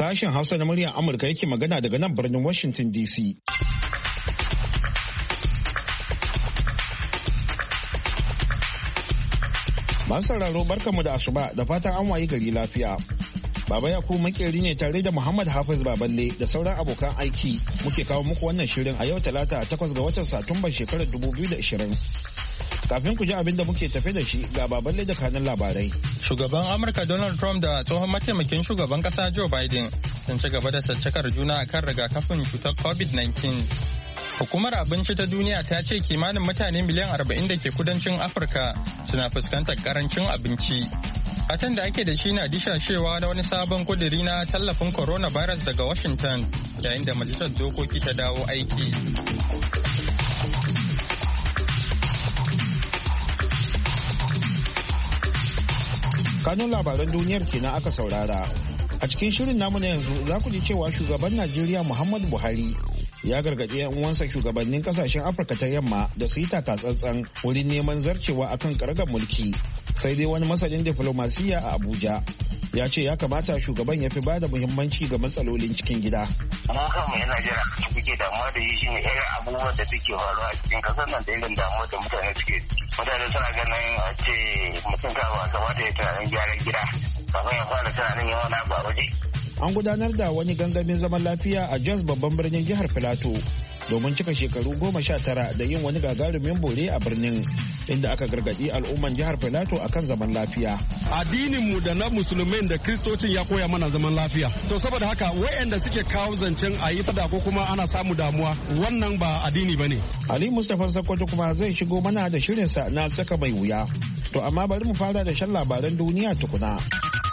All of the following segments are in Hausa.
Sashen Hausa na muryar Amurka yake magana daga nan birnin Washington DC. Masu sauraro barkanmu da asuba da fatan an wayi gari lafiya. Baba Yakubu makeri ne tare da Muhammad Hafiz Baballe da sauran abokan aiki muke kawo muku wannan shirin a yau Talata 8 ga watan Satumba shekarar 2020. Kafin ku ji abin da muke tafe da shi ga Baballe da kanin labarai. Shugaban Amurka Donald Trump da tsohon mataimakin shugaban kasa Joe Biden sun ci gaba da caccakar juna akan rigakafin cutar COVID-19. Hukumar Abinci ta Duniya ta ce kimanin mutane miliyan 40 da ke kudancin Afirka suna fuskantar karancin abinci. Fatan da ake da shi na dishashewa da wani sabon kuduri na tallafin coronavirus daga Washington yayin da majalisar dokoki ta dawo aiki. Kanun labaran duniyar kenan aka saurara. A cikin shirin namu na yanzu za ku ji cewa shugaban Najeriya Muhammadu Buhari ya gargaɗi 'yan uwansa shugabannin kasashen Afirka ta yamma da su yi takatsantsan wurin neman zarcewa akan karagar mulki. Sai dai wani masanin diflomasiyya a Abuja ya ce ya kamata shugaban ya fi ba da muhimmanci ga matsalolin cikin gida. Mu kanmu 'yan Najeriya kuke damuwa da shi ne irin abubuwan da suke faruwa a cikin kasar nan da irin damuwa da mutane suke mutane suna ganin a ce mutum kawo kamata ya tunanin gyaran gida kafin ya fara tunanin yawan abu a waje. An gudanar da wani gangamin zaman lafiya a Jos babban birnin jihar Filato domin cika shekaru 19 da yin wani gagarumin bore a birnin inda aka gargadi al'umman jihar Filato akan zaman lafiya. Addinin mu da na musulmai da kristocin ya koya mana zaman lafiya. To saboda haka wayanda suke kawo zancen a yi fada ko kuma ana samu damuwa wannan ba addini bane. Ali Mustapha Sakkwato kuma zai shigo mana da shirinsa na saka mai wuya. To amma bari mu fara da shan labaran duniya tukuna.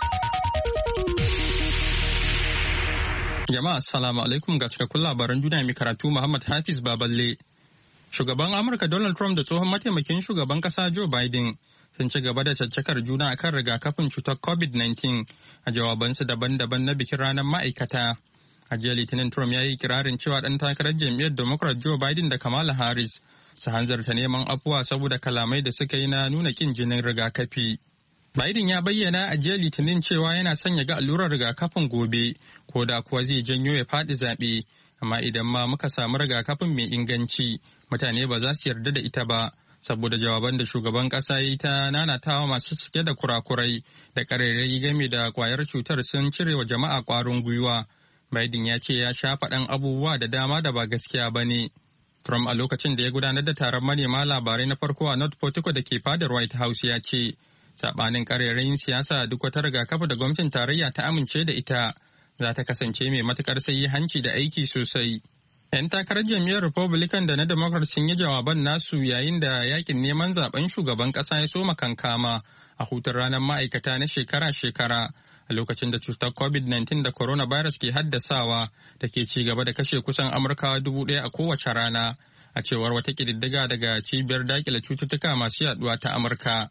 Jama'a assalamu alaikum ga cikakkun labaran duniya mai karatu Muhammad Hafiz Baballe. Shugaban Amurka Donald Trump da tsohon mataimakin shugaban kasa Joe Biden sun ci gaba da caccakar juna akan rigakafin cutar COVID-19 a jawabansu daban-daban na bikin ranar ma'aikata. A jiya Litinin Trump ya yi kirarin cewa ɗan takarar jam'iyyar Democrat Joe Biden da Kamala Harris su hanzarta neman afuwa saboda kalamai da suka yi na nuna kin jinin rigakafi. Biden ya bayyana a jiya Litinin cewa yana son ya ga allurar rigakafin gobe, ko da kuwa zai janyo ya faɗi zaɓe, amma idan ma muka samu rigakafin mai inganci, mutane ba za su yarda da ita ba, saboda jawaban da shugaban ƙasa ya yi ta nanatawa masu cike da kurakurai da ƙarairayi game da ƙwayar cutar sun cire wa jama'a ƙwarin gwiwa. Biden ya ce ya sha faɗan abubuwa da dama da ba gaskiya ba ne. Trump a lokacin da ya gudanar da taron manema labarai na farko a North Portico da ke fadar White House ya ce, sabanin karerayin siyasa duk wata rigakafi da gwamnatin tarayya ta amince da ita za ta kasance mai matukar hanci da aiki sosai. 'Yan takarar jam'iyyar Republican da na Democrat sun yi jawaban nasu yayin da yakin neman zaben shugaban kasa ya soma kankama a hutun ranar ma'aikata na shekara-shekara a lokacin da cutar COVID-19 da coronavirus ke haddasawa da ke ci gaba da kashe kusan Amurkawa 1,000 a kowace rana, a cewar wata ƙididdiga daga cibiyar dakile cututtuka masu yaduwa ta Amurka.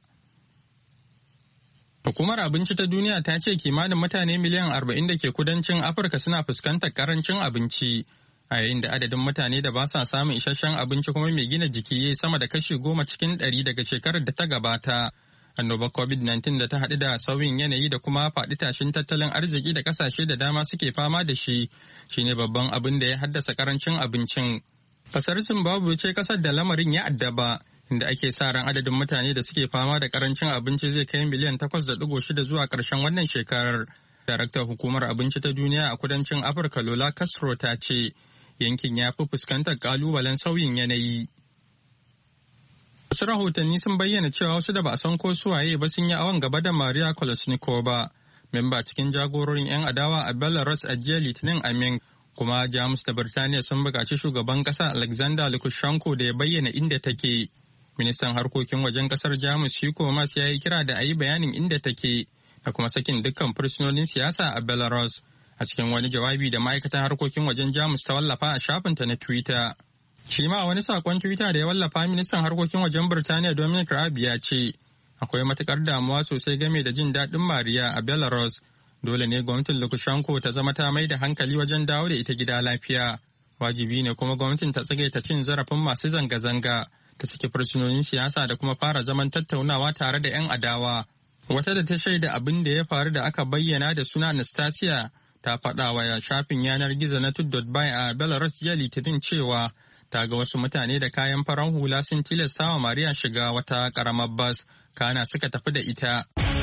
Hukumar Abinci ta Duniya ta ce kimanin mutane miliyan 40 da ke kudancin Afirka suna fuskantar karancin abinci, a yayin da adadin mutane da ba sa samun isasshen abinci kuma mai gina jiki ya sama da kashi 10 cikin 100 daga shekarar da ta gabata. Annobar COVID-19 da ta haɗu da sauyin yanayi da kuma faɗi tashin tattalin arziki da ƙasashe da dama suke fama da shi, shine babban abin da ya haddasa karancin abincin. Kasar Zimbabwe ce ƙasar da lamarin ya addaba, inda ake sa ran adadin mutane da suke fama da karancin abinci zai kai miliyan 8.6 zuwa ƙarshen wannan shekarar. Daraktar Hukumar Abinci ta Duniya a kudancin Afirka Lola Castro ta ce yankin ya fi fuskantar ƙalubalen sauyin yanayi. Wasu rahotanni sun bayyana cewa wasu da ba a san ko suwaye ba sun yi awon gaba da Maria Kolesnikova, memba cikin jagororin 'yan adawa a Belarus a jiya Litinin a Minsk, kuma Jamus da Birtaniya sun buƙaci shugaban ƙasa Alexander Lukashenko da ya bayyana inda take. Ministan harkokin wajen kasar Jamus Heiko Maas ya yi kira da a yi bayanin inda take da kuma sakin dukkan fursunonin siyasa a Belarus a cikin wani jawabi da ma'aikatan harkokin wajen Jamus ta wallafa a shafinta na Twitter. Shi ma wani sakon Twitter da ya wallafa ministan harkokin wajen Birtaniya Dominic Raab ya ce, akwai matukar damuwa sosai game da jin daɗin Mariya a Belarus. Dole ne gwamnatin Lukashenko ta zama ta mai da hankali wajen dawo da ita gida lafiya. Wajibi ne kuma gwamnatin ta tsagaita cin zarafin masu zanga-zanga, ta saki fursunonin siyasa da kuma fara zaman tattaunawa tare da 'yan adawa. Wata da ta shaida abin da ya faru da aka bayyana da suna Anastasia ta faɗa wa shafin yanar gizo na tud.by a Belarus jiya Litinin cewa ta ga wasu mutane da kayan farar hula sun tilasta wa Mariya shiga wata ƙaramar bas, kana suka tafi da ita.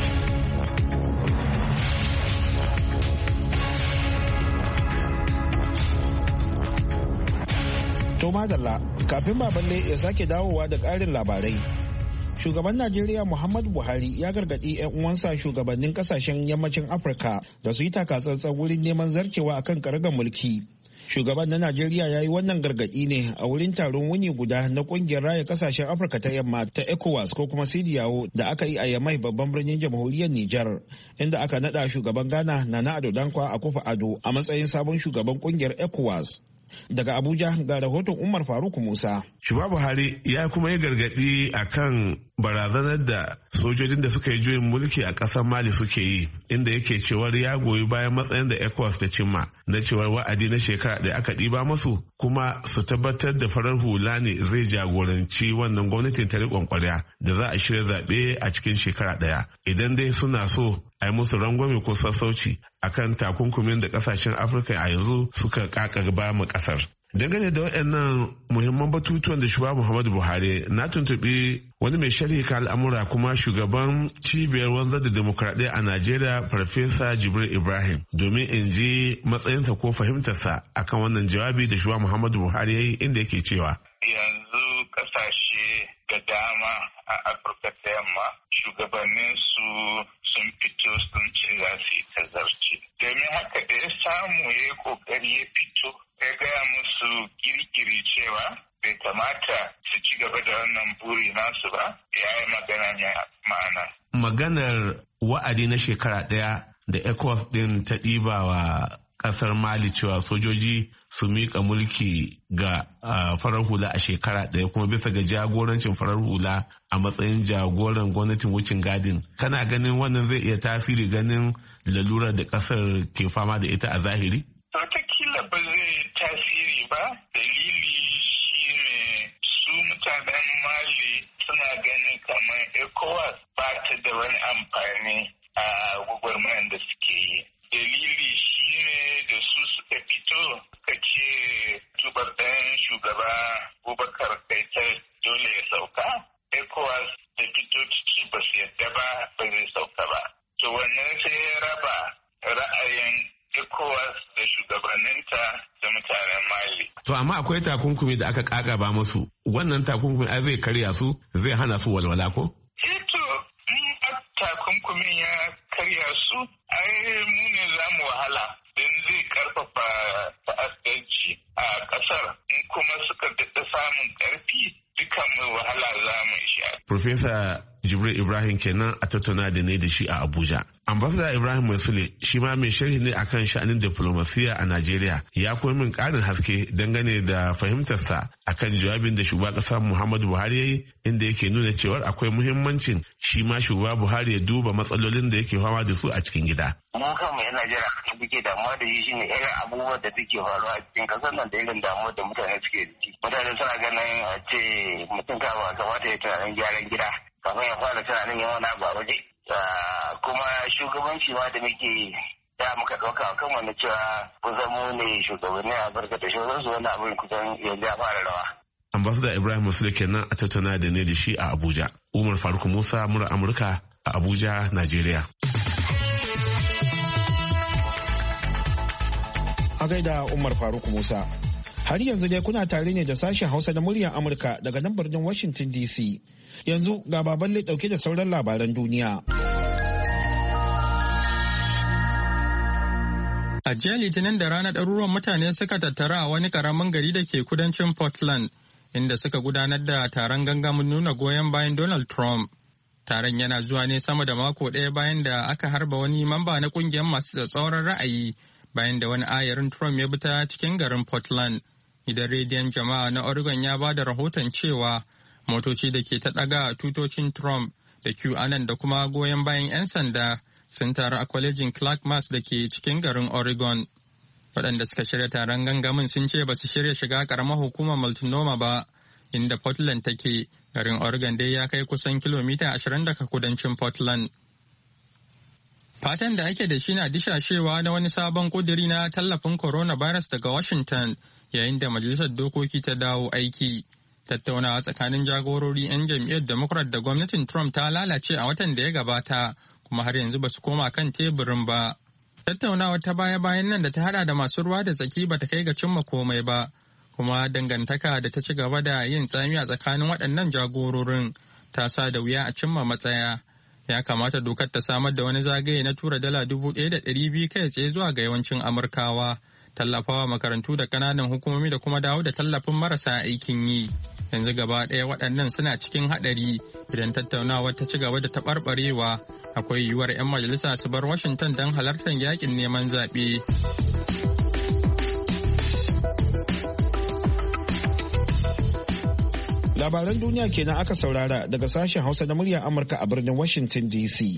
To madalla, kafin baballe ya sake dawowa da ƙarin labarai. Shugaban Najeriya Muhammadu Buhari ya gargaɗi 'yan uwansa shugabannin kasashen yammacin Afirka da su yi takatsantsan wurin neman zarcewa akan karagar mulki. Shugaban na Najeriya ya yi wannan gargaɗi ne a wurin taron wuni guda na ƙungiyar raya kasashen Afirka ta yamma ta ECOWAS ko kuma CEDEAO da aka yi a Yamai babban birnin jamhuriyar Nijar, inda aka naɗa shugaban Ghana Nana Addo Dankwa Akufo-Addo a matsayin sabon shugaban ƙungiyar ECOWAS. Daga Abuja ga rahoton Umar Faruk Musa. Shugaba Buhari ya kuma yi gargaɗi akan barazanar da sojojin da suka yi juyin mulki a ƙasar Mali suke yi, inda yake cewar ya goyi bayan matsayin da ECOWAS ta cimma na cewar wa'adi na shekara da aka ɗiba masu kuma su tabbatar da farar hula ne zai jagoranci wannan gwamnatin ta riƙon ƙwarya da za a shirya zaɓe a cikin shekara ɗaya. Idan dai suna so a yi musu rangwame ko sassauci akan takunkumin da ƙasashen Afirka a yanzu suka ƙaƙaba ma ƙasar. Dangane da waɗannan muhimman batutuwan da shugaba Muhammadu Buhari na tuntuɓi wani mai sharhi kan al'amura kuma shugaban cibiyar wanzar da demokradiyya a Najeriya Farfesa Jibril Ibrahim domin in ji matsayinsa ko fahimtarsa akan wannan jawabi da shugaba Muhammadu Buhari ya yi, inda yake cewa. Yanzu ƙasashe da dama a Afirka ta yamma shugabanninsu sun fito sun ce za su yi tazarci. Domin haka da ya samu ya yi ƙoƙari ya fito ya gaya musu kirkiri cewa bai kamata su ci gaba da wannan buri nasu ba, ya yi magana ne ma'ana. Maganar wa'adi na shekara ɗaya da ECOWAS ɗin ta ɗiba wa ƙasar Mali cewa sojoji su miƙa mulki ga farar hula a shekara ɗaya kuma bisa ga jagorancin farar hula a matsayin jagoran gwamnatin wucin gadin. Kana ganin wannan zai iya tasiri ganin lalurar da ƙasar ke fama da ita a zahiri? Wataƙila ba zai tasiri ba, dalili shi ne su mutanen Mali suna ganin kamar ECOWAS ba ta da wani amfani a gwagwarmayar da suke yi. Dalili shi ne da su suka fito suka ce tubabben shugaba Abubakar Keita dole ya sauka. ECOWAS ta fito ta ce ba su yadda ba zai sauka ba. To wannan sai ya raba ra'ayin ECOWAS da shugabanninta da mutanen Mali. To amma akwai takunkumi da aka kakaba musu. Wannan takunkumi ai zai karya su, zai hana su walwala ko? To takunkumin ya karya su, ai mu ne za mu wahala don zai karfafa ta'addanci a kasar. In kuma suka daɗa samun ƙarfi, dukan mu wahala za mu sha. Profesa Jibril Ibrahim kenan a tattauna da ne da shi a Abuja. Ambassador Ibrahim Maisule shi ma mai sharhi ne akan sha'anin diplomasiya a Najeriya, ya koyi min ƙarin haske dangane da fahimtarsa akan jawabin da shugaba ƙasa Muhammadu Buhari ya yi, inda yake nuna cewar akwai muhimmancin shi ma shugaba Buhari ya duba matsalolin da yake fama da su a cikin gida. Mu kanmu 'yan Najeriya da muke damuwa da shi shine irin abubuwan da suke faruwa a cikin ƙasar nan da irin damuwar da mutane suke da shi. Mutane suna ganin a ce mutum kamata ya tunanin gyaran gida kafin ya fara tunanin yawan abu a waje. Kuma shugabanci ma da muke da muka ɗauka kan wani cewa kusan mu ne shugabanni a Afirka da shugabansu wani abin kusan yanzu ya fara rawa. Ambassador Ibrahim Maisule kenan a tattauna da ne da shi a Abuja. Umar Faruk Musa, murar Amurka a Abuja, Najeriya. A gaida Umar Faruk Musa. Har yanzu dai kuna tare ne da sashen Hausa na muryar Amurka daga nan birnin Washington DC. Yanzu ga Baballe dauke da sauran labaran duniya. A jiya Litinin da rana ɗaruruwan mutane suka tattara a wani ƙaramin gari da ke kudancin Portland, inda suka gudanar da taron gangamin nuna goyon bayan Donald Trump. Taron yana zuwa ne sama da mako ɗaya bayan da aka harba wani mamba na ƙungiyar masu tsatsauran ra'ayi bayan da wani ayarin Trump ya bi ta cikin garin Portland. Gidan rediyon jama'a na Oregon ya ba da rahoton cewa motoci da ke ta ɗaga tutocin Trump da QAnon da kuma goyon bayan 'yan sanda sun taru a kwalejin Clark Mass da ke cikin garin Oregon. Waɗanda suka shirya taron gangamin sun ce ba su shirya shiga ƙaramar hukumar Multnomah ba, inda Portland take. Garin Oregon dai ya kai kusan kilomita 20 daga kudancin Portland. Fatan da ake da shi na dishashewa na wani sabon kuduri na tallafin coronavirus daga Washington yayin da Majalisar Dokoki ta dawo aiki. Tattaunawa tsakanin jagorori 'yan jam'iyyar Democrat da gwamnatin Trump ta lalace a watan da ya gabata, kuma har yanzu ba su koma kan teburin ba. Tattaunawa ta baya-bayan nan da ta hada da masu ruwa da tsaki ba ta kai ga cimma komai ba, kuma dangantaka da ta ci gaba da yin tsami a tsakanin waɗannan jagororin ta sa da wuya a cimma matsaya. Ya kamata dokar ta samar da wani zagaye na tura dala 1,200 kai tsaye zuwa ga yawancin Amurkawa, tallafawa makarantu da ƙananan hukumomi da kuma dawo da tallafin marasa aikin yi. Yanzu gaba ɗaya waɗannan suna cikin haɗari idan tattaunawar ta ci gaba da taɓarɓarewa. Akwai yiwuwar 'yan majalisa su bar Washington don halartar yakin neman zaɓe. Labaran duniya kenan aka saurara daga sashen Hausa na muryar Amurka a birnin Washington DC.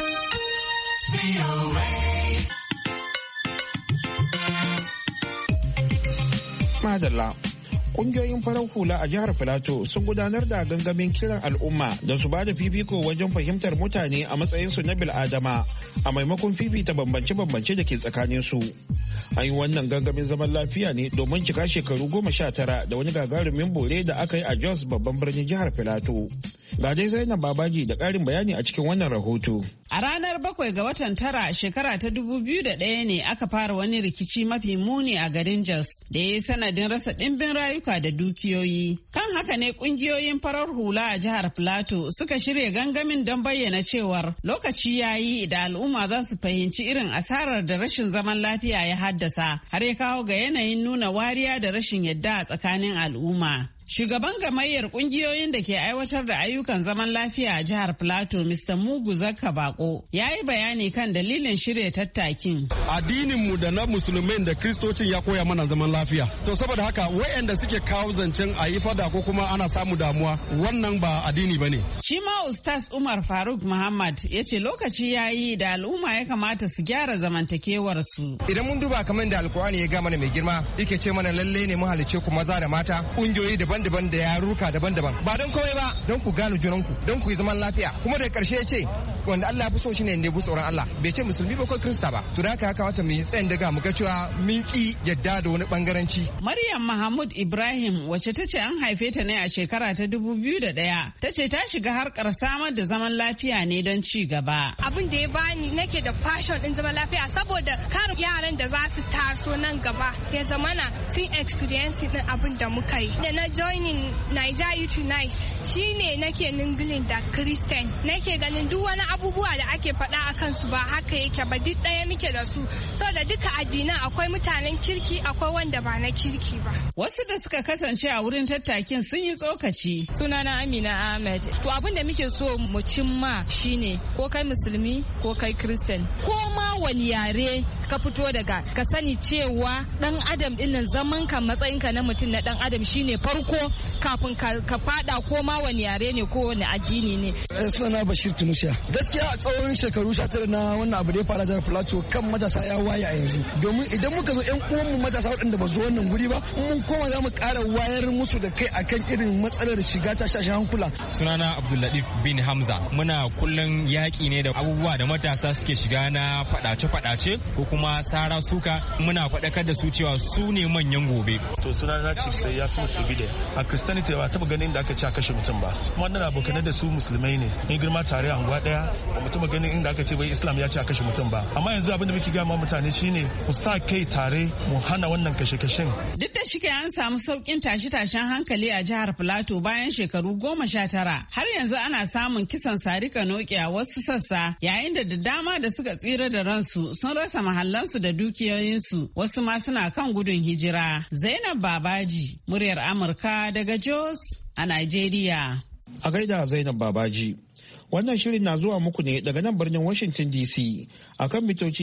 Madalla. Kungiyoyin farar hula a jihar Filato sun gudanar da gangamin kiran al'umma da su ba da fifiko wajen fahimtar mutane a matsayinsu na bil'adama a maimakon fifita bambance-bambance da ke tsakaninsu. An yi wannan gangamin zaman lafiya ne domin cika shekaru 19 da wani gagarumin bore da aka yi a Jos babban birnin jihar Filato. Ga dai Zainab Babaji da ƙarin bayani a cikin wannan rahoto. A ranar 7 ga watan tara shekara ta 2001 ne aka fara wani rikici mafi muni a garin Jos da ya yi sanadin rasa ɗimbin rayuka da dukiyoyi. Kan haka ne ƙungiyoyin farar hula a jihar Filato suka shirya gangamin don bayyana cewar lokaci ya yi da al'umma za su fahimci irin asarar da rashin zaman lafiya ya haddasa har ya kawo ga yanayin nuna wariya da rashin yadda a tsakanin al'umma. Shugaban gamayyar kungiyoyin da ke aiwatar da ayyukan zaman lafiya a jihar Plateau, Mr. Mugu Zakka Bako, ya yi bayani kan dalilin shirya tattakin. Addininmu da na musulmai da kristocin ya koya mana zaman lafiya. To saboda haka wayanda suke kawo zancen a yi fada ko kuma ana samu damuwa wannan ba addini ba ne. Shi ma Ustaz Umar Faruk Muhammad ya ce lokaci ya yi da al'umma ya kamata su gyara zamantakewarsu. Idan mun duba kamar da Alkur'ani ya ga mana mai girma yake ce mana lalle ne mu halicce ku maza da mata kungiyoyi daban-daban da yaruka daban-daban ba don komai ba don ku gane junanku don ku yi zaman lafiya kuma da karshe ya ce wanda Allah ya fi so shine ne bu tsoron Allah bai ce musulmi ba ko krista ba to da haka kamata mu yi tsayin daga mu ga cewa mun ki yadda da wani bangaranci. Maryam Mahmud Ibrahim wacce ta ce an haife ta ne a shekara ta 2001 ta ce ta shiga harkar samar da zaman lafiya ne don ci gaba. Abin da ya bani nake da passion din zaman lafiya saboda kar yaran da za su taso nan gaba ya zamana sun experience din abin da muka yi. Da na joining Niger Youth Unite shine nake ningilin da Christian nake ganin duk wani abubuwa da ake faɗa a kansu ba haka yake ba duk ɗaya muke da su so da duka addinan akwai mutanen kirki akwai wanda ba na kirki ba. Wasu da suka kasance a wurin tattakin sun yi tsokaci. Sunana Amina Ahmed. To abin da muke so mu cimma shine ko kai musulmi ko kai Christian ko ma wani yare ka fito daga ka sani cewa dan adam dinnan zaman ka matsayin ka na mutum na dan adam shine farko kafin ka fada ko ma wani yare ne ko wani addini ne. Sunana Bashir Tunusha. Gaskiya a tsawon shekaru 19 na wannan abu da ya fara jihar Plateau kan matasa ya waye a yanzu. Domin idan muka zo ƴan uwanmu matasa waɗanda ba zo wannan guri ba mun koma za mu ƙara wayar musu da kai akan irin matsalar shiga tashashen hankula. Sunana Abdullatif bin Hamza. Muna kullum yaƙi ne da abubuwa da matasa suke shiga na faɗace-faɗace ko kuma sara suka muna faɗakar da su cewa su ne manyan gobe. To sunana Chief sai ya suka bide. A Christianity ba taɓa ganin da aka ci a kashe mutum ba. Kuma wannan abokanai da su musulmai ne. Ni girma tare a unguwa ɗaya ba mu taɓa ganin inda aka ce wai Islam ya ci a kashe mutum ba. Amma yanzu abin da muke gaya ma mutane shine mu sa kai tare mu hana wannan kashe-kashen. Duk da shike an samu sauƙin tashe-tashen hankali a jihar Filato bayan shekaru 19 har yanzu ana samun kisan sarika noki a wasu sassa yayin da dama da suka tsira da ransu sun rasa mahallansu da dukiyoyinsu wasu ma suna kan gudun hijira. Zainab Babaji, muryar Amurka daga Jos a Najeriya. A gaida Zainab Babaji. Wannan shirin na zuwa muku ne daga nan birnin Washington DC a kan mitoci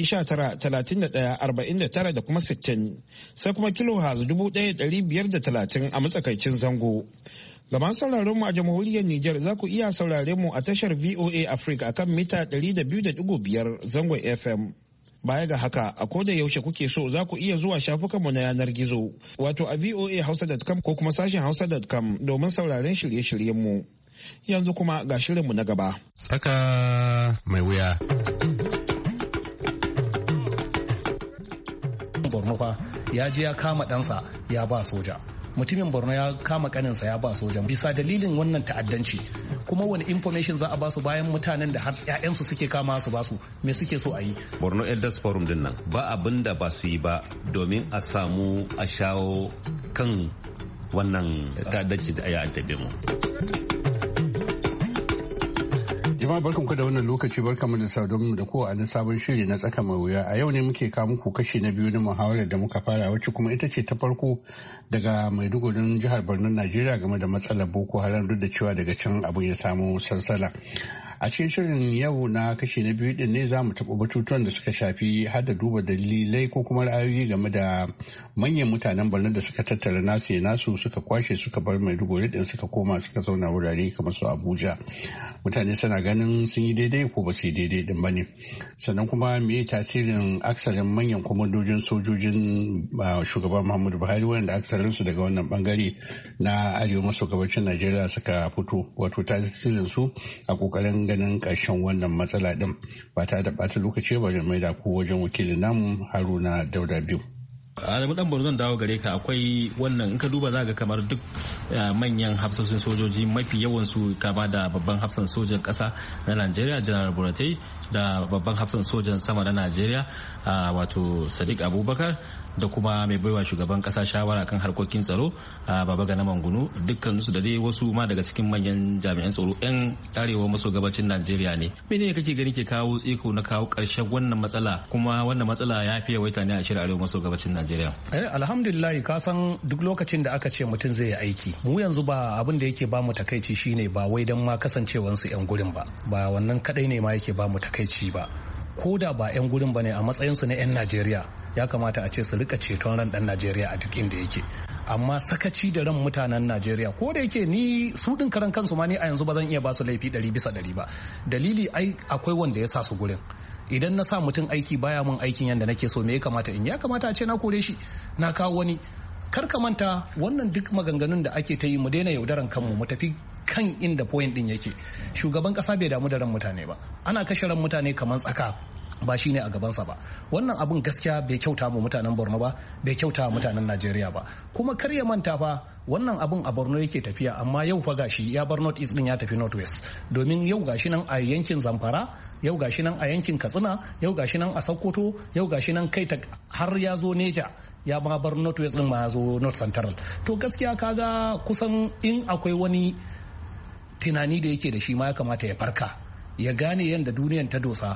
19,31,49 da kuma 60 sai kuma kilohertz 1,530 a matsakaicin zango. Ga masu sauraron mu a jamhuriyar Nijar za ku iya sauraren mu a tashar VOA Africa akan mita 200.5 zangon FM. Baya ga haka a koda yaushe kuke so za ku iya zuwa shafukanmu na yanar gizo wato a voahausa.com ko kuma sashen hausa.com domin sauraren shirye-shiryenmu. Yanzu kuma ga shirinmu na gaba. Tsaka mai wuya. borno fa ya je ya kama ɗansa ya ba soja, mutumin borno ya kama kaninsa ya ba soja bisa dalilin wannan ta'addanci. Kuma wani information za a basu bayan mutanen da har 'ya'yansu suke kama su basu, me suke so a yi? Borno Elders Forum din nan ba abin da ba su yi ba domin a samu a shawo kan wannan ta'addanci da ya addabe mu. Jama'a barkanku da wannan lokaci, barkanmu da saduwa da kowane sabon shiri na tsaka mai wuya. A yau ne muke kawo muku kashi na biyu na muhawarar da muka fara, wacce kuma ita ce ta farko daga Maidugurin jihar Borno Najeriya game da matsalar Boko Haram, duk da cewa daga can abin ya samu sansala. A cikin shirin yau na kashi na biyu din ne za mu taɓa batutuwan da suka shafi har da duba dalilai ko kuma ra'ayoyi game da manyan mutanen Borno da suka tattara nasu suka kwashe suka bar Maiduguri din suka koma suka zauna wurare kamar su Abuja. Mutane suna ganin sun yi daidai ko ba su yi daidai din ba ne. Sannan kuma me tasirin aksarin manyan kwamandojin sojojin shugaban Muhammadu Buhari wanda aksarinsu daga wannan bangare na arewa maso gabacin Najeriya suka fito, wato tasirin su a kokarin ganin ƙarshen wannan matsala din. Ba ta da ɓata lokaci ba mai da ku wajen wakilin namu Haruna Dauda biyu. Adamu dan zan dawo gare ka. Akwai wannan in ka duba za ga kamar duk manyan hafsoshin sojoji mafi yawan su kama da babban hafsan sojan kasa na Najeriya Janar Buratai da babban hafsan sojan sama na Najeriya wato Sadiq Abubakar da kuma mai baiwa shugaban kasa shawara kan harkokin tsaro Baba Gana Mangunu, dukkan su da dai wasu ma daga cikin manyan jami'an tsaro yan arewa maso gabacin Najeriya ne. Mene kake gani ke kawo tsiko na kawo karshen wannan matsala, kuma wannan matsala ya fi yawaita ne a shirin arewa maso gabacin Najeriya? Alhamdulillah, ka san duk lokacin da aka ce mutum zai yi aiki, mu yanzu ba abin da yake ba mu takaici shine ba wai dan ma kasancewansu yan gurin ba wannan kadai ne ma yake ba mu takaici ba. Ko da ba 'yan gurin ba ne, a matsayinsu na 'yan Najeriya ya kamata a ce su rika ceton ran dan Najeriya a duk inda yake. Amma sakaci da ran mutanen Najeriya, ko da yake ni su din karan kansu ma ni a yanzu ba zan iya ba su laifi 100% ba. Dalili akwai wanda ya sa su gurin. Idan na sa mutum aiki baya mun aikin yadda nake so, me ya kamata in? Ya kamata a ce na kore shi, na kawo wani. Kar ka manta wannan duk maganganun da ake ta yi, mu daina yaudaran kanmu, mu tafi kan inda point din yake. Shugaban kasa bai damu da ran mutane ba, ana kashe ran mutane kamar tsaka, ba shine a gabansa ba. Wannan abun gaskiya bai kyauta mu mutanen Borno ba, bai kyauta mutanen Najeriya ba. Kuma kar ya manta fa wannan abun a Borno yake tafiya, amma yau fa gashi ya bar North East din ya tafi North West. Domin yau gashi nan a yankin Zamfara, yau gashi nan a yankin Katsina, yau gashi nan a Sokoto, yau gashi nan kai har ya zo Neja, ya ma bar North West din ma ya zo North Central. To gaskiya kaga kusan in akwai wani tunani da yake da shi ma ya kamata ya farka, ya gane yadda duniyan ta dosa.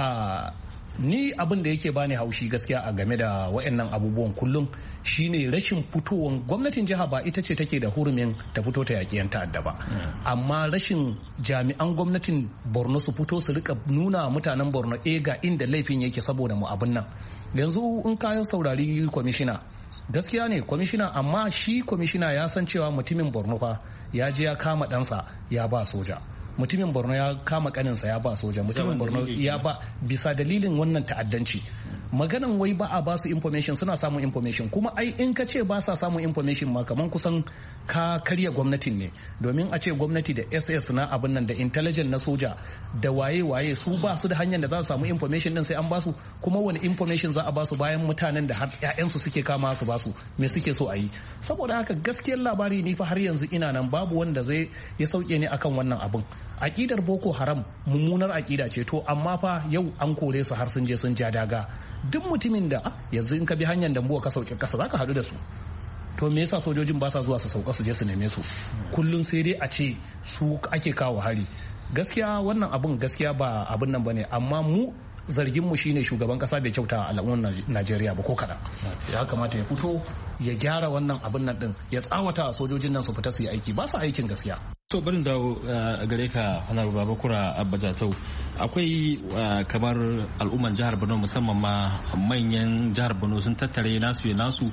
Ni abin da yake bani haushi gaskiya a game da waɗannan abubuwan kullum shine rashin fitowar gwamnatin jiha. Ba ita ce take da hurumin ta fito ta yaƙi 'yan ta'adda ba, amma rashin jami'an gwamnatin Borno su fito su rika nuna mutanen Borno ga inda laifin yake saboda mu abin nan. Yanzu in ka saurari kwamishina, gaskiya ne kwamishina, amma shi kwamishina ya san cewa mutumin Borno fa ya je ya kama ɗansa ya ba soja, mutumin Borno ya kama kaninsa ya ba soja, mutumin Borno ya ba bisa dalilin wannan ta'addanci. Maganan wai ba a ba su information, suna samun information, kuma ai in ka ce ba sa samun information ma kaman kusan ka karya gwamnatin ne. Domin a ce gwamnati da SS na abin nan da intelligence na soja da waye su ba su da hanyar da za su samu information din sai an ba su, kuma wani information za a ba su bayan mutanen da har ƴaƴansu suke kama su ba su, me suke so a yi? Saboda haka gaskiyar labari ni fa har yanzu ina nan, babu wanda zai ya sauke ni akan wannan abin. Aƙidar Boko Haram mummunar aƙida ce, to amma fa yau an kore su har sun je sun ja daga. Duk mutumin da yanzu in ka bi hanyar Dambuwa ka sauke kasa zaka haɗu da su. To me yasa sojojin ba sa zuwa su sauka su je su neme su? Kullum sai dai a ce su ake kawo hari. Gaskiya wannan abun gaskiya ba abun nan bane, amma mu zargin mu shine shugaban kasa bai kyauta al'ummar Najeriya ba ko kada. Ya kamata ya fito ya gyara wannan abun nan din, ya tsawata sojojin nan su fita su yi aiki, ba su aikin gaskiya. So barin dawo gare ka Honorable Babakura Abba Jatau, akwai kamar al'umman jihar Borno musamman ma manyan jihar Borno sun tattare nasu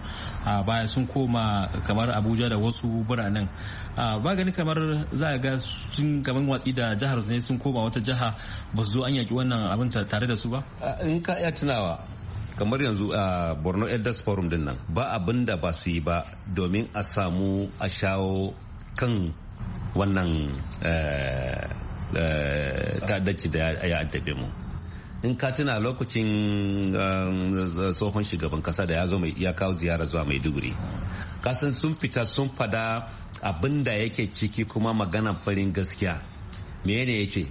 a baya sun koma kamar Abuja da wasu biranen. Ba gani kamar za a ga sun gaban watsi da jihar ne sun koma wata jiha ba su zo an yaki wannan abin tare da su ba? In ka iya tunawa kamar yanzu a Borno Elders Forum din nan ba abin da ba su yi ba domin a samu a shawo kan wannan ta'addaci da ya addabe mu. in ka tuna lokacin tsohon shugaban kasa da ya kawo ziyara zuwa Maiduguri, kasan sun fita sun fada abin da yake ciki kuma maganan farin gaskiya. Me ne yake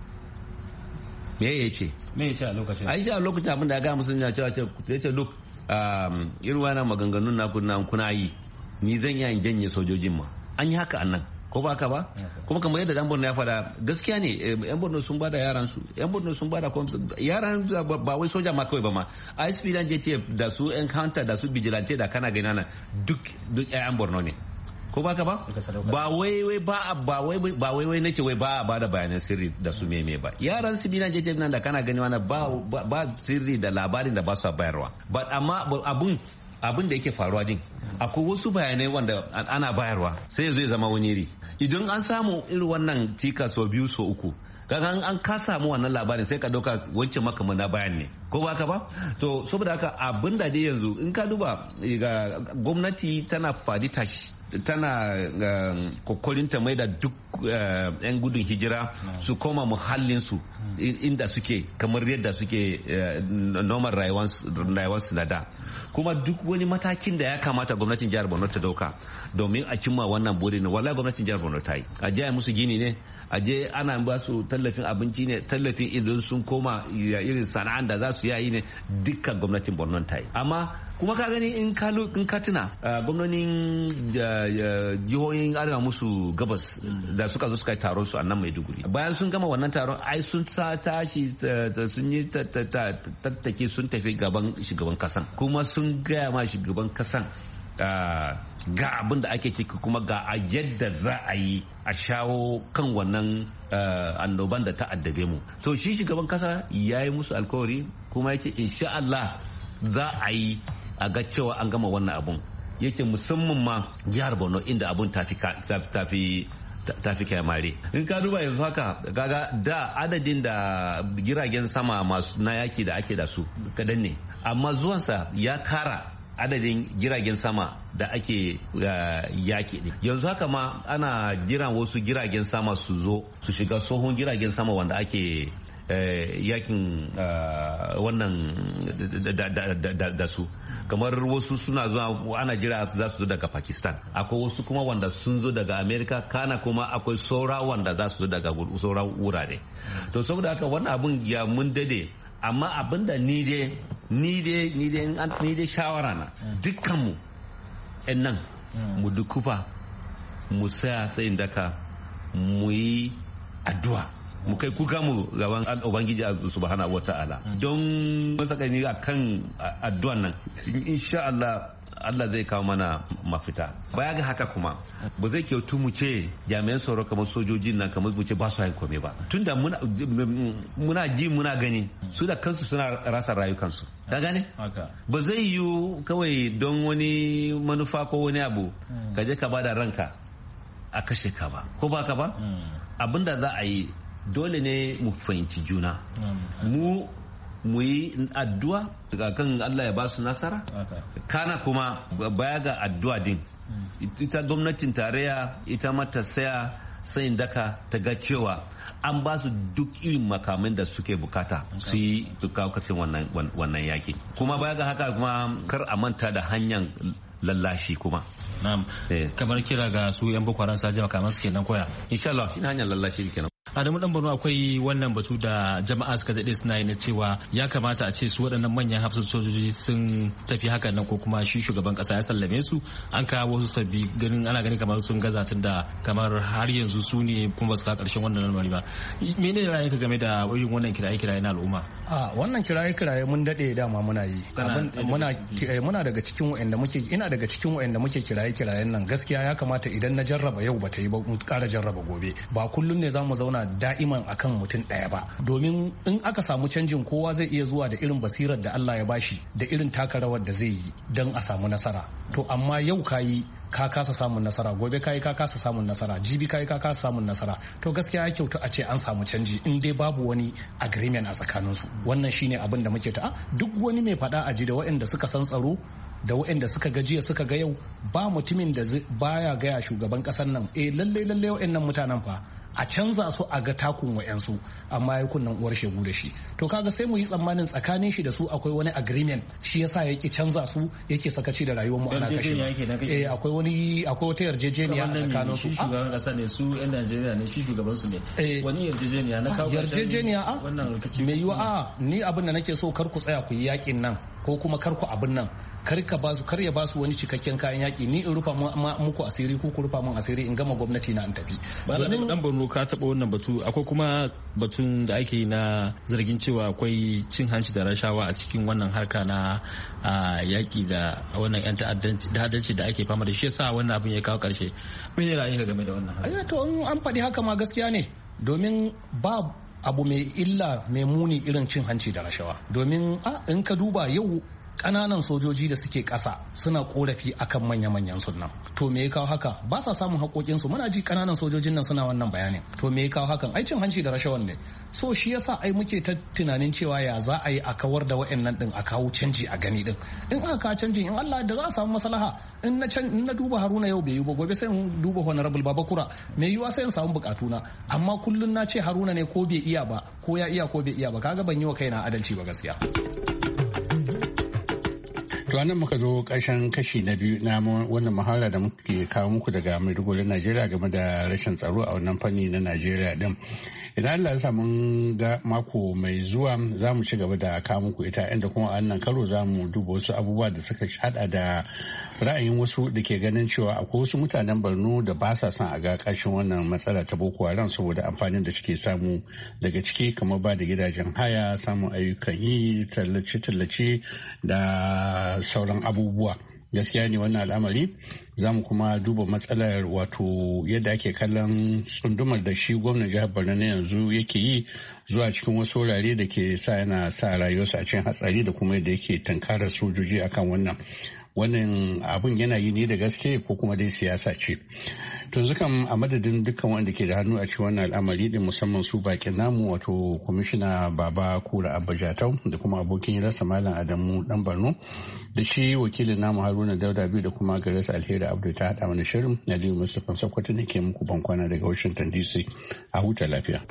a lokacin a lokacin abin da ya ga musu ya ce look irin wannan maganganun na kuna yi, ni zan yi janye sojojin ma. An yi haka annan ko ba ka ba, kuma kamar yadda dan Borno ya fada gaskiya ne. Yan Borno sun bada yaran su, yan Borno sun bada yaran ba wai soja ma kawai ba ma, ISP dan JT da su encounter da su vigilante da kana gani nan duk yan Borno ne ko ba ka ba. Ba wai nace wai ba a bada bayanan sirri da su meme ba. Yaran su binan JT nan da kana gani wannan ba sirri da labarin da ba su bayarwa, but amma abin da yake faruwa din akwai wasu bayanai wanda ana bayarwa sai ya zo ya zama wani iri. Idan an samu irin wannan tika sau biyu sau uku, kaga an ka samu wannan labarin sai ka dauka wancan makaman na bayan ne ko ba ka ba. To saboda haka abin da dai yanzu in ka duba ga gwamnati tana fadi tashi, tana kokarin ta mai da duk 'yan gudun hijira su koma muhallinsu inda suke kamar yadda suke normal rayuwarsu na da. Kuma duk wani matakin da ya kamata gwamnatin jihar Borno ta dauka domin a cimma wannan burin, wallahi gwamnatin jihar Borno ta yi. A je musu gini ne, a je ana ba su tallafin abinci ne, tallafin idan sun koma irin sana'an da za su yi ne, dukkan gwamnatin Borno ta yi. Amma kuma ka gani in ka tuna gwamnonin jihohin arewa musu gabas da suka zo suka yi taron su a nan Maiduguri, bayan sun gama wannan taron ai sun tashi sun yi tattake sun tafi gaban shugaban kasan, kuma sun gaya ma shugaban kasan ga abin da ake ciki kuma ga a yadda za a yi a shawo kan wannan annoban da ta addabe mu. So shi shugaban kasa ya yi musu alkawari kuma yake insha Allah za a yi a ga cewa an gama wannan abun. Yake musamman ma jihar Borno inda abun tafi kyamare. In ka duba yanzu haka kaga da adadin da jiragen sama masu na yaki da ake da su kadan ne, amma zuwansa ya kara adadin jiragen sama da ake yaki ne. Yanzu haka ma ana jiran wasu jiragen sama su zo su shiga tsohon jiragen sama wanda ake yakin wannan da su, kamar wasu suna zuwa ana jira za su zo daga Pakistan, akwai wasu kuma wanda sun zo daga Amerika, kana kuma akwai saura wanda za su zo daga sauran wurare. To saboda haka wannan abun ya mun dade, amma abin da ni dai shawara na dukkanmu yan nan mu dukufa mu saya tsayin daka mu yi addu'a, mu kai kuka mu gaban ubangiji subhanahu wata'ala don matsakani a kan addu'an nan insha Allah zai kawo mana mafita. Baya ga haka kuma ba zai kyautu mu ce jami'an tsaro kamar sojojin nan kamar mu ce ba su yin kome ba, tunda muna ji muna gani su da kansu suna rasa rayukansu, ka gane ba zai yiwu kawai don wani manufa ko wani abu ka je ka bada ranka a kashe ka ba, ko ba ka ba. Abinda za a yi dole ne mu fahimci juna, mu yi addu'a kan Allah ya ba su nasara, kana kuma baya ga addu'a din ita gwamnatin tarayya ita mata saya sayin daka ta ga cewa an ba su duk irin makamin da suke bukata su yi su kawo kafin wannan yaki. Kuma baya ga haka kuma kar a manta da hanyar lallashi kuma. Na'am. Kamar kira ga su yan Boko Haram saje makaman su kenan koya. Insha Allah shi hanyar lallashi kenan. Adamu dan Borno, akwai wannan batu da jama'a suka daɗe suna yi na cewa ya kamata a ce su waɗannan manyan hafsan sojoji sun tafi hakan nan, ko kuma shi shugaban ƙasa ya sallame su, an kawo wasu sabbi ana ganin kamar sun gaza tun da kamar har yanzu su ne kuma su ka ƙarshen wannan lamari ba. Mene ne ra'ayinka game da irin wannan kiraye-kiraye na al'umma? Wannan kiraye-kiraye mun daɗe dama muna yi. Muna daga cikin wa'anda muke, ina daga cikin wa'anda muke kiraye-kirayen nan. Gaskiya ya kamata idan na jarraba yau bata yi ba mu ƙara jarraba gobe. Ba kullum ne za mu zauna da'iman akan mutum ɗaya ba, domin in aka samu canjin kowa zai iya zuwa da irin basirar da Allah ya bashi da irin taka rawar da zai yi don a samu nasara. To amma yau kayi ka kasa samun nasara, gobe kayi ka kasa samun nasara, jibi kayi ka kasa samun nasara. To gaskiya ya kyautu a ce an samu canji in dai babu wani agreement a tsakaninsu. Wannan shine abin da muke ta duk wani mai faɗa a ji da waɗanda suka san tsaro da waɗanda suka ga jiya suka ga yau, ba mutumin da baya gaya shugaban ƙasar nan lalle waɗannan mutanen fa a canza su a ga takun wa'yansu amma ya kunnan uwar shegu da shi. To kaga sai mu yi tsammanin tsakanin shi da su akwai wani agreement shi yasa yake canza su yake sakaci da rayuwar mu ana kashe. Akwai wata yarjejeniya tsakanin su. Shugaban kasa ne su 'yan Najeriya ne shi shugaban su ne. Wani yarjejeniya na kawo yarjejeniya wannan rikici. Me yiwa ni abin da nake so kar ku tsaya ku yi yakin nan ko kuma kar ku abin nan kar ya ba su wani cikakken kayan yaki ni in rufa muku asiri ko ku rufa mun asiri in gama gwamnati na in tafi. Ba da dan Borno ka taba wannan batu akwai kuma batun da ake na zargin cewa akwai cin hanci da rashawa a cikin wannan harka na yaki da wannan yan ta'addanci da ake fama da shi yasa wannan abin ya kawo karshe. Me ne ra'ayinka game da wannan? To an faɗi haka ma gaskiya ne domin ba abu mai illa mai muni irin cin hanci da rashawa domin in ka duba yau ƙananan sojoji da suke ƙasa suna korafi akan manya-manyan sunan to me ya kawo haka ba sa samun haƙoƙinsu muna ji ƙananan sojojin nan suna wannan bayanin to me ya kawo hakan ai cin hanci da rashawan ne so shi yasa ai muke ta tunanin cewa ya za a yi a kawar da wa'annan din a kawo canji a gani din in aka kawo canji in Allah da za a samu maslaha in na duba Haruna yau bai yi ba gobe sai in duba Honorable Babakura me yiwa sai in samu bukatuna amma kullun na ce Haruna ne ko bai iya ba ko ya iya ko bai iya ba kaga ban yi wa kaina adalci ba gaskiya. To anan muka zo ƙarshen kashi na biyu na wannan muhawara da muke kawo muku daga Maiduguri Najeriya game da rashin tsaro a wannan fanni na Najeriya din. Idan Allah ya sa mun ga mako mai zuwa za mu ci gaba da kawo muku ita inda kuma a wannan karo za mu duba wasu abubuwa da suka hada da ra'ayin wasu da ke ganin cewa akwai wasu mutanen Borno da ba sa son a ga ƙarshen wannan matsala ta Boko Haram saboda amfanin da suke samu daga ciki kamar ba da gidajen haya, samun ayyukan yi, tallace-tallace da sauran abubuwa. Gaskiya ne wannan al'amari za mu kuma duba matsalar wato yadda ake kallon tsundumar da shi gwamnan jihar Borno na yanzu yake yi zuwa cikin wasu wurare da ke sa yana sa rayuwarsa a cikin hatsari da kuma yadda yake tankarar sojoji akan wannan abun yana yi ne da gaske ko kuma dai siyasa ce. To zukan a madadin dukkan wanda ke da hannu a cikin wannan al'amari din musamman su bakin namu wato kwamishina Baba Kura Abba Jatau da kuma abokin rasa Malam Adamu Dan Borno da shi wakilin namu Haruna Dauda biyu da kuma Garasa Alheri Abdul ta hada mana shirin Aliyu Mustapha Sokoto ne ke muku bankwana daga Washington DC a huta lafiya.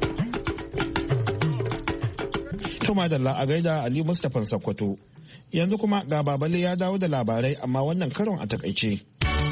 To madalla a gaida Aliyu Mustapha Sokoto. Yanzu kuma ga Babale ya dawo da labarai amma wannan karon a takaice.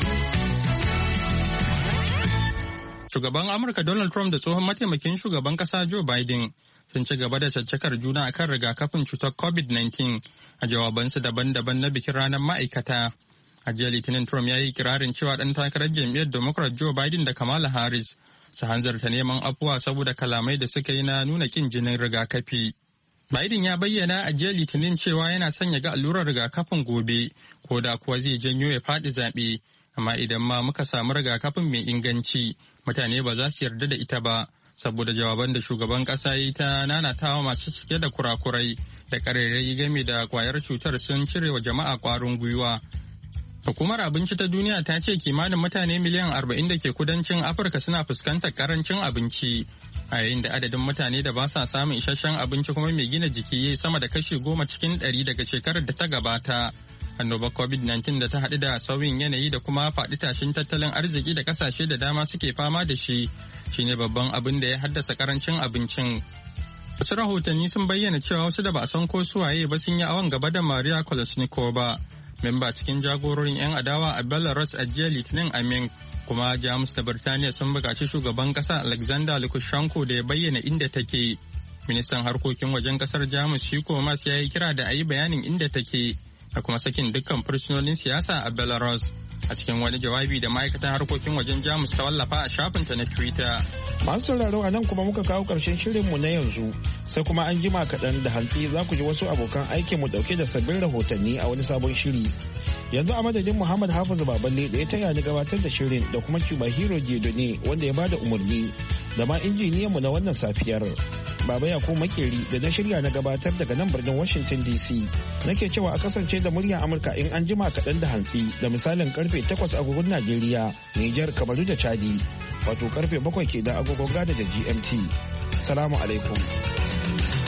Shugaban Amurka Donald Trump da tsohon mataimakin shugaban kasa Joe Biden sun ci gaba da caccakar juna akan rigakafin cutar COVID-19 a jawabansu daban-daban na bikin ranar ma'aikata. A jiya Litinin Trump ya yi kirarin cewa ɗan takarar jam'iyyar Democrat Joe Biden da Kamala Harris su hanzarta neman afuwa saboda kalamai da suka yi na nuna kin jinin rigakafi. Biden ya bayyana a jiya Litinin cewa yana son ya ga allurar rigakafin gobe, ko da kuwa zai janyo ya faɗi zaɓe. Amma idan ma muka samu rigakafin mai inganci, mutane ba za su yarda da ita ba, saboda jawaban da shugaban ƙasa yi ta nanatawa masu cike da kurakurai da ƙarairayi game da ƙwayar cutar sun cire wa jama'a ƙwarin gwiwa. Hukumar Abinci ta Duniya ta ce kimanin mutane miliyan 40 da ke kudancin Afirka suna fuskantar ƙarancin abinci. A yayin da adadin mutane da ba sa samun isasshen abinci kuma mai gina jiki ya sama da kashi 10 cikin 100 daga shekarar da ta gabata. Annobar COVID-19 da ta haɗu da sauyin yanayi da kuma faɗi tashin tattalin arziki da ƙasashe da dama suke fama da shi shine babban abin da ya haddasa ƙarancin abincin. Wasu rahotanni sun bayyana cewa wasu da ba a san ko suwaye ba sun yi awon gaba da Maria Kolesnikova, memba cikin jagororin 'yan adawa a Belarus a jiya Litinin a Minsk. Kuma Jamus da Birtaniya sun buƙaci shugaban ƙasa Alexander Lukashenko da ya bayyana inda take. Ministan harkokin wajen ƙasar Jamus Heiko Maas ya yi kira da a yi bayanin inda take da kuma sakin dukkan fursunonin siyasa a Belarus. A cikin wani jawabi da ma'aikatan harkokin wajen Jamus ta wallafa a shafinta na Twitter. Masu sauraro a nan kuma muka kawo ƙarshen shirinmu na yanzu, sai kuma an jima kaɗan da hantsi za ku ji wasu abokan aikinmu ɗauke da sabbin rahotanni a wani sabon shiri. Yanzu a madadin Muhammad Hafiz Baballe da ya taya ni gabatar da shirin da kuma Cuba Hero Jedone wanda ya bada umarni da ma injiniyanmu na wannan safiyar. Baba Yakubu Makeri da na shirya na gabatar daga nan birnin Washington DC. Nake cewa a kasance da muryar Amurka in an jima kaɗan da hantsi da misalin karfe 8 agogon Najeriya, Nijar, Kamaru da Chadi. Wato karfe 7 ke da agogon Ghana da GMT. Salamu alaikum.